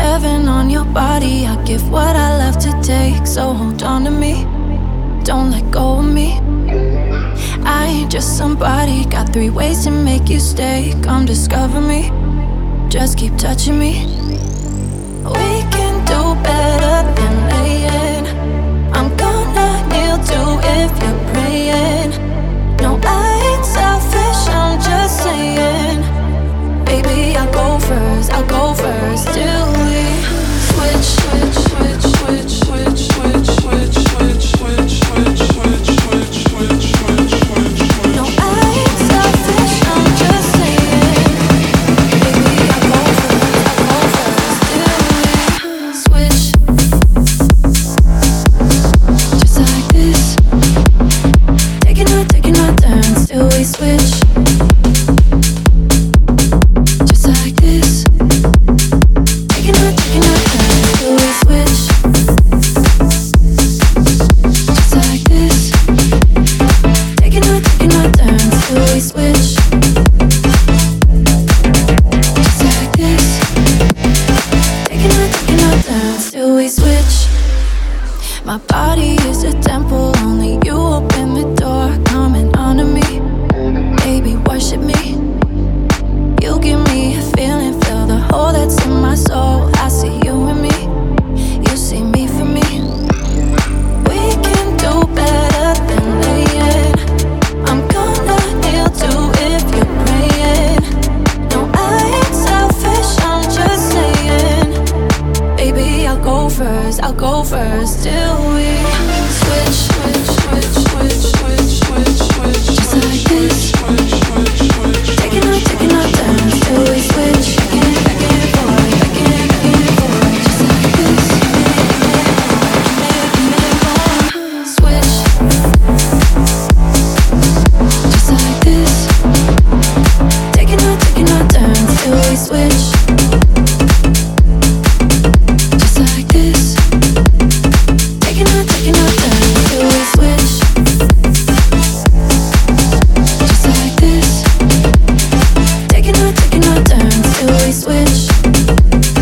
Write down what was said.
heaven on your body. I give what I love to take. So hold on to me, don't let go of me. I ain't just somebody, got 3 ways to make you stay. Come discover me, just keep touching me. We can do better than laying. I'm gonna kneel to if you're praying. No, I ain't selfish, I'm just saying. Baby, I'll go first, I'll go first. Till we switch, switch, switch, switch, switch, switch, switch, switch, switch, switch, switch, switch, switch, switch, switch. No, I ain't selfish, I'm just saying. Baby, I'll go first, till we switch. Just like this, taking our turns till we switch. My body is a temple, only you open the door. Coming onto me, baby, worship me. You give me a feeling, feel the hole that's in my soul. I see you and me, you see me for me. We can do better than laying. I'm gonna kneel to if you're praying. No, I ain't selfish, I'm just saying. Baby, I'll go first, I'll go first. Till we switch, switch, switch, switch, switch, switch, switch. Just like this, taking our turns till we switch. Back and forth, back and forth. Just like this, switch. Just like this, taking our turns till we switch. Switch.